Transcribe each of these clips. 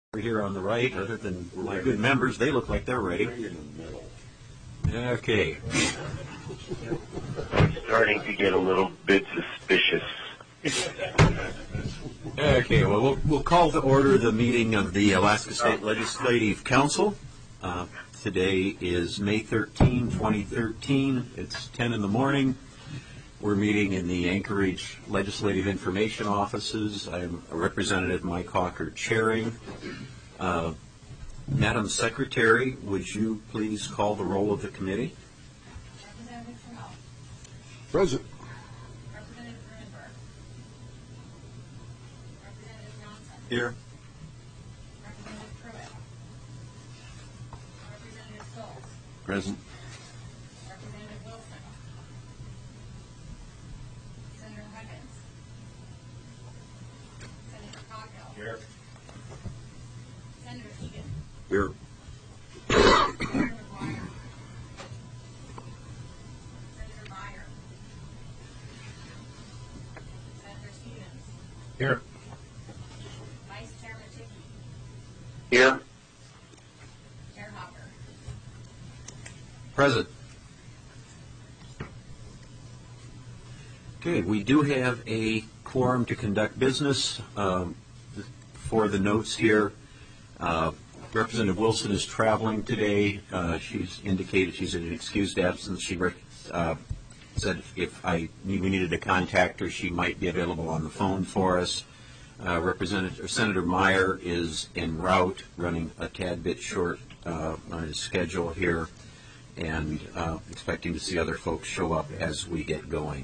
Here on the right, other than my good members, they look like they're ready. Okay. I'm starting to get a little bit suspicious. Okay, well, we'll call to order the meeting of the Alaska State Legislative Council. Today is May 13, 2013. It's 10 in the morning. We're meeting in the Anchorage Legislative Information Offices. I'm Representative Mike Hawker chairing. Madam Secretary, would you please call the roll of the committee? Representative Trammell. Present. Representative Greenberg. Representative Johnson. Here. Representative Pruitt. Representative Schultz. Present. Representative Wilson. Senator Huggins. Senator Coghill. Here. Senator Egan. Here. Senator McGuire. Senator Meyer. Senator Stevens. Here. Vice Chair Maticki. Here? Chair Hopper. Present. Okay, we do have a quorum to conduct business. For the notes here, Representative Wilson is traveling today. She's indicated she's in an excused absence. She said if we needed to contact her, she might be available on the phone for us. Senator Meyer is en route, running a tad bit short on his schedule here, and expecting to see other folks show up as we get going.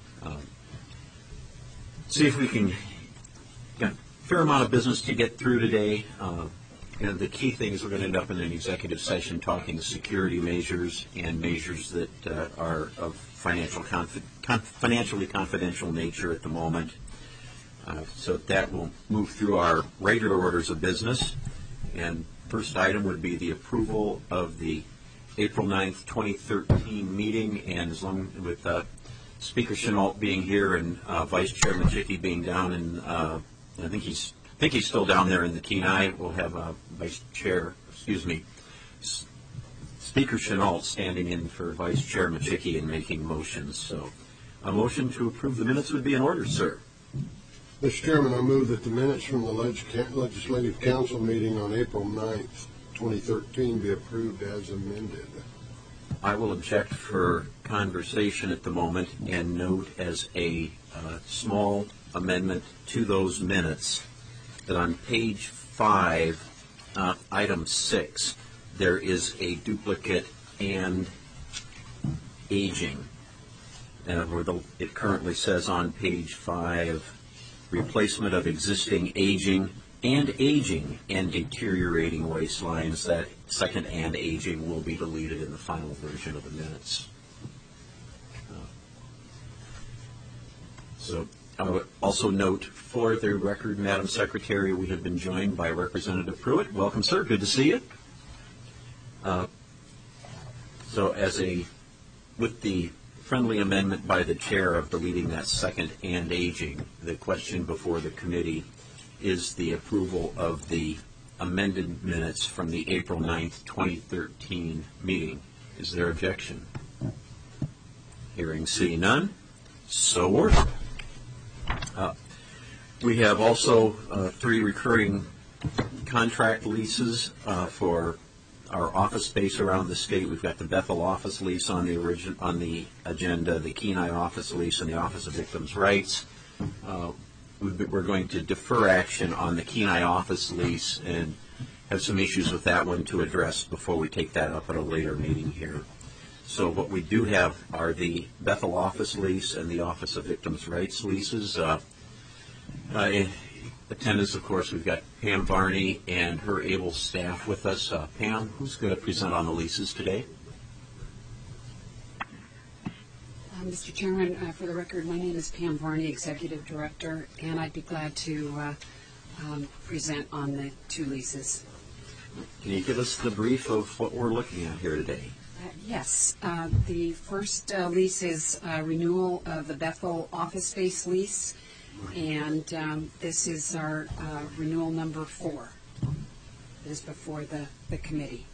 See if we can get a fair amount of business to get through today. And the key thing is we're going to end up in an executive session talking security measures and measures that are of financially confidential nature at the moment. So that will move through our regular orders of business. And first item would be the approval of the April 9th, 2013 meeting. And as long with Speaker Chenault being here and Vice Chair Maticki being down, and I think he's still down there in the Kenai. We'll have Speaker Chenault standing in for Vice Chair Maticki and making motions. So a motion to approve the minutes would be in order, sir. Mr. Chairman, I move that the minutes from the Legislative Council meeting on April 9th, 2013 be approved as amended. I will object for conversation at the moment and note as a small amendment to those minutes that on page 5, item 6, there is a duplicate "and aging." It currently says on page 5, replacement of existing aging and deteriorating waistlines. That second "and aging" will be deleted in the final version of the minutes. So I would also note for the record, Madam Secretary, we have been joined by Representative Pruitt. Welcome, sir. Good to see you. With the friendly amendment by the chair of deleting that second "and aging," the question before the committee is the approval of the amended minutes from the April 9th, 2013 meeting. Is there objection? Hearing, seeing none, so ordered. We have also 3 recurring contract leases for our office space around the state. We've got the Bethel office lease on the agenda, the Kenai office lease, and the Office of Victims' Rights. We're going to defer action on the Kenai office lease and have some issues with that one to address before we take that up at a later meeting here. So what we do have are the Bethel office lease and the Office of Victims' Rights leases. In attendance, of course, we've got Pam Varney and her able staff with us. Pam, who's going to present on the leases today? Mr. Chairman, for the record, my name is Pam Varney, Executive Director, and I'd be glad to present on the 2 leases. Can you give us the brief of what we're looking at here today? Yes. The first lease is renewal of the Bethel office space lease, and this is our renewal number 4. is before the committee.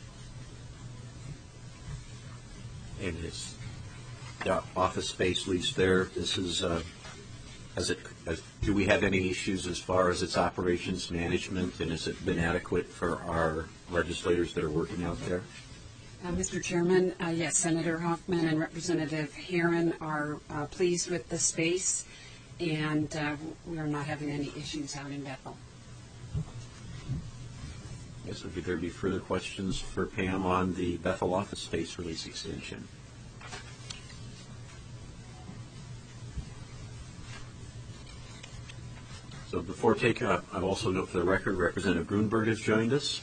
And it's the office space lease there. This is, do we have any issues as far as its operations management, and has it been adequate for our legislators that are working out there? Mr. Chairman, yes, Senator Hoffman and Representative Herron are pleased with the space, and we are not having any issues out in Bethel. Yes, would there be further questions for Pam on the Bethel office space release extension? So before taking up, I also note for the record, Representative Grunberg has joined us.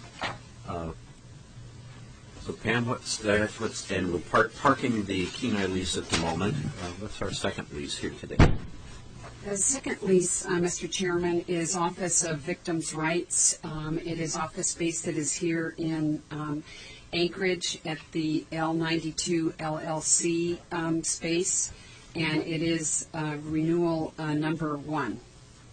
So Pam, and we're parking the Kenai lease at the moment. What's our second lease here today? The second lease, Mr. Chairman, is Office of Victims' Rights. It is office space that is here in Anchorage at the L92 LLC space, and it is renewal number 1.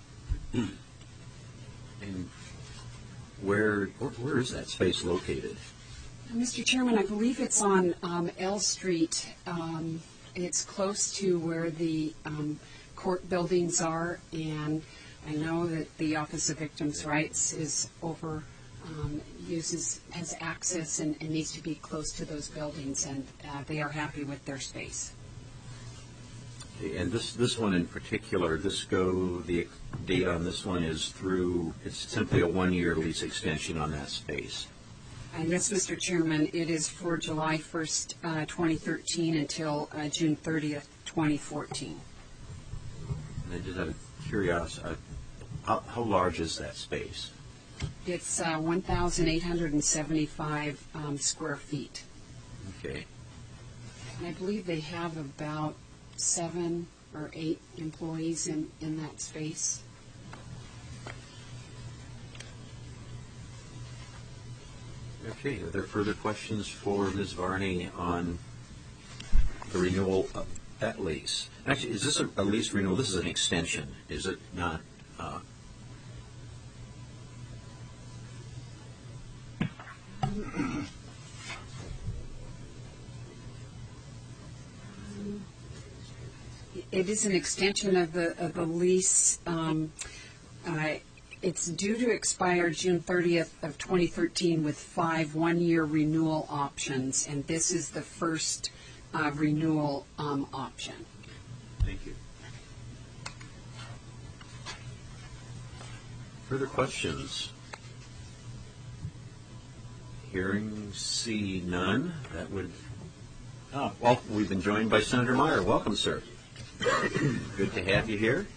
And where is that space located? Mr. Chairman, I believe it's on L Street. It's close to where the court buildings are, and I know that the Office of Victims' Rights is has access and needs to be close to those buildings, and they are happy with their space. And this one in particular, the date on this one is it's simply a 1-year lease extension on that space. And yes, Mr. Chairman, it is for July 1st, 2013 until June 30th, 2014. And I just out of curiosity, how large is that space? It's 1,875 square feet. Okay. And I believe they have about 7 or 8 employees in that space. Okay, are there further questions for Ms. Varney on the renewal of that lease? Actually, is this a lease renewal? This is an extension, is it not? It is an extension of the lease. It's due to expire June 30th of 2013 with 5 one-year renewal options, and this is the first renewal option. Thank you. Further questions? Hearing see none, that would... well, we've been joined by Senator Meyer. Welcome, sir. Good to have you here.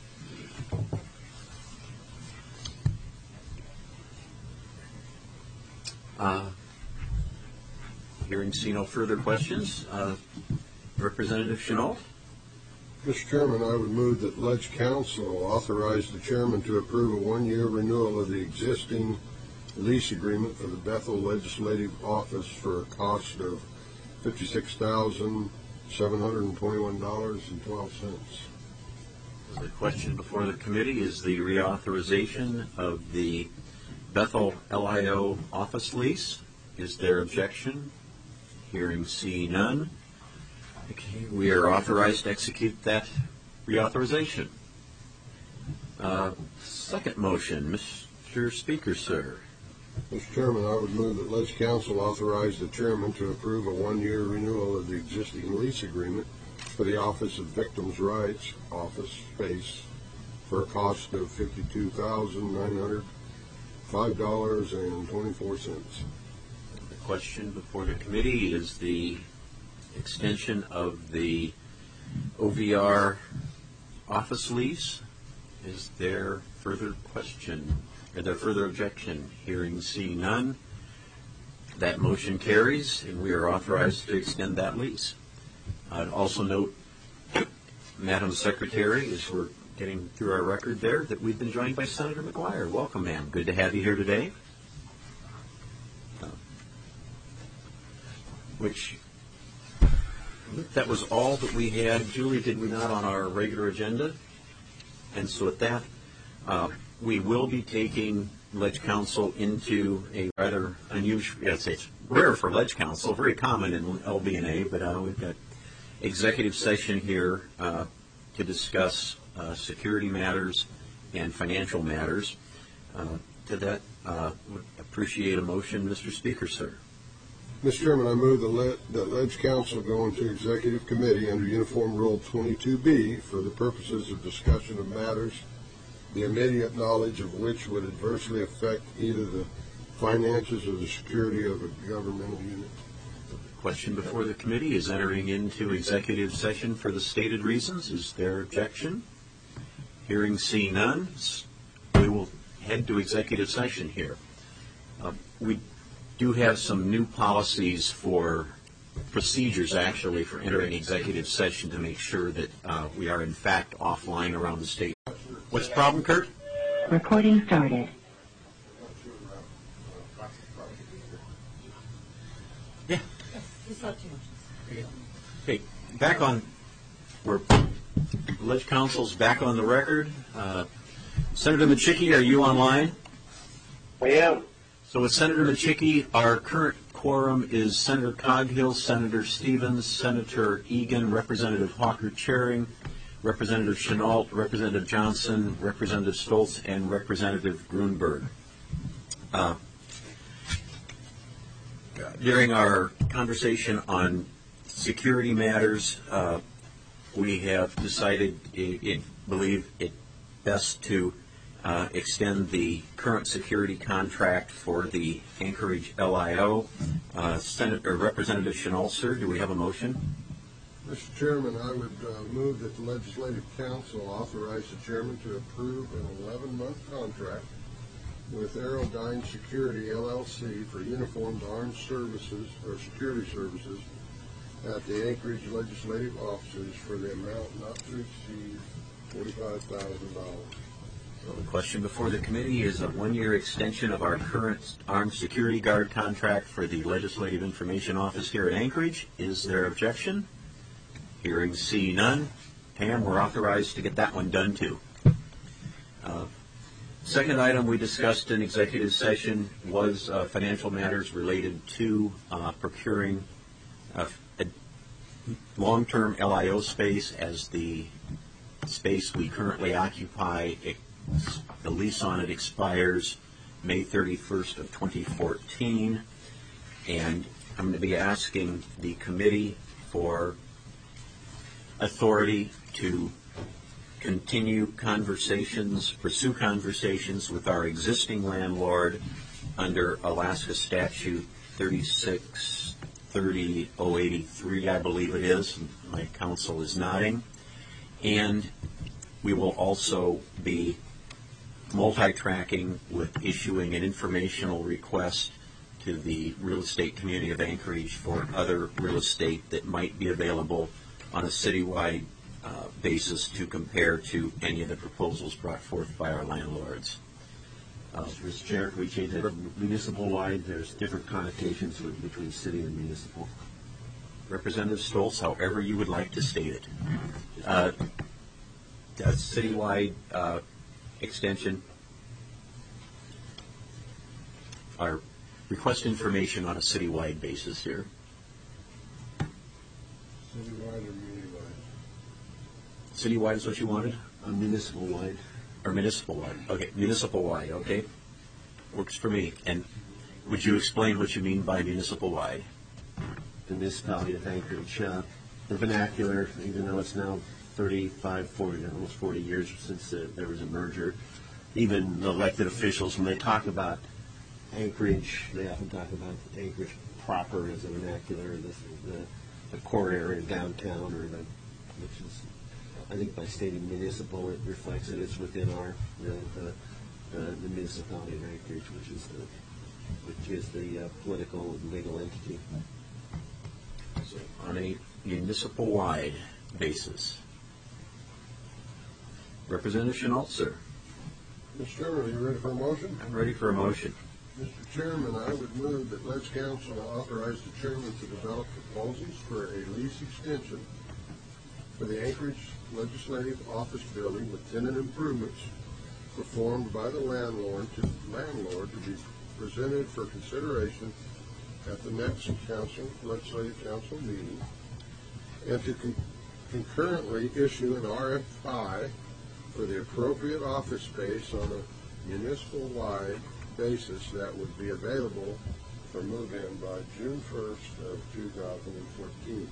Hearing see no further questions, Representative Chenault. Mr. Chairman, I would move that Ledge Council authorize the chairman to approve a 1-year renewal of the existing lease agreement for the Bethel Legislative Office for a cost of $56,721.12. The question before the committee is the reauthorization of the Bethel LIO office lease. Is there objection? Hearing see none. Okay, we are authorized to execute that reauthorization. Second motion, Mr. Speaker, sir. Mr. Chairman, I would move that Ledge Council authorize the chairman to approve a 1-year renewal of the existing lease agreement for the Office of Victims' Rights office space for a cost of $52,905.24. The question before the committee is the extension of the OVR office lease. Is there further question? Are there further objection? Hearing see none. That motion carries, and we are authorized to extend that lease. I'd also note, Madam Secretary, as we're getting through our record there, that we've been joined by Senator McGuire. Welcome, ma'am. Good to have you here today. That was all that we had, Julie, did we not, on our regular agenda? And so with that, we will be taking Ledge Council into a rather unusual, it's rare for Ledge Council, very common in LB&A, but we've got executive session here to discuss security matters and financial matters. To that, would appreciate a motion, Mr. Speaker, sir. Mr. Chairman, I move that Ledge Council go into executive committee under Uniform Rule 22B for the purposes of discussion of matters, the immediate knowledge of which would adversely affect either the finances or the security of a governmental unit. The question before the committee is entering into executive session for the stated reasons. Is there objection? Hearing see none, we will head to executive session here. We do have some new policies for procedures, actually, for entering executive session to make sure that we are, in fact, offline around the state. What's the problem, Kurt? Recording started. Yeah. Okay, back on, Ledge Council's back on the record. Senator Machicki, are you online? I am. So with Senator Machicki, our current quorum is Senator Coghill, Senator Stevens, Senator Egan, Representative Hawker-Charing, Representative Chenault, Representative Johnson, Representative Stoltz, and Representative Grunberg. During our conversation on security matters, we have decided, believe it best to extend the current security contract for the Anchorage LIO. Representative Chenault, sir, do we have a motion? Mr. Chairman, I would move that the Legislative Council authorize the Chairman to approve an 11-month contract with Aerodyne Security, LLC for uniformed armed services or security services at the Anchorage Legislative Offices for the amount not to exceed $45,000. Well, the question before the committee is a one-year extension of our current armed security guard contract for the Legislative Information Office here at Anchorage. Is there objection? Hearing see none. Pam, we're authorized to get that one done too. Second item we discussed in executive session was financial matters related to procuring a long-term LIO space as the space we currently occupy. The lease on it expires May 31st of 2014, and I'm going to be asking the committee for authority to continue conversations, pursue conversations with our existing landlord under Alaska Statute 3630-083, I believe it is. My counsel is nodding. And we will also be multi-tracking with issuing an informational request to the real estate community of Anchorage for other real estate that might be available on a citywide basis to compare to any of the proposals brought forth by our landlords. Mr. Chair, can we change that municipal-wide? There's different connotations between city and municipal. Representative Stoltz, however you would like to state it. A citywide extension. Our request information on a citywide basis here. Citywide or muni-wide? Citywide is what you wanted? Municipal-wide. Or municipal-wide. Okay, municipal-wide, okay. Works for me. And would you explain what you mean by municipal-wide? The municipality of Anchorage, the vernacular, even though it's now 35, 40, almost 40 years since there was a merger, even the elected officials, when they talk about Anchorage, they often talk about Anchorage proper as a vernacular, the core area downtown, which is, I think by stating municipal, it reflects that it's within the municipality of Anchorage, which is the political and legal entity. So on a municipal-wide basis. Representative Chenault, sir. Mr. Chairman, are you ready for a motion? I'm ready for a motion. Mr. Chairman, I would move that Ledge Council authorize the Chairman to develop proposals for a lease extension for the Anchorage Legislative Office Building with tenant improvements performed by the landlord to be presented for consideration at the next legislative council meeting, and to concurrently issue an RFI for the appropriate office space on a municipal-wide basis that would be available for move-in by June 1st of 2014.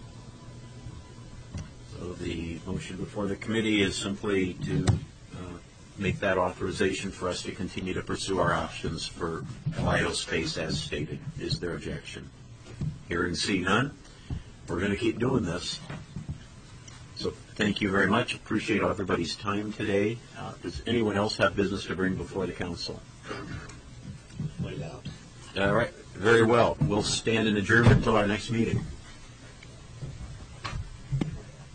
So the motion before the committee is simply to make that authorization for us to continue to pursue our options for Lido space as stated. Is there objection? Hearing see none, we're going to keep doing this. So thank you very much. Appreciate everybody's time today. Does anyone else have business to bring before the council? Wait out. All right. Very well. We'll stand in adjournment until our next meeting.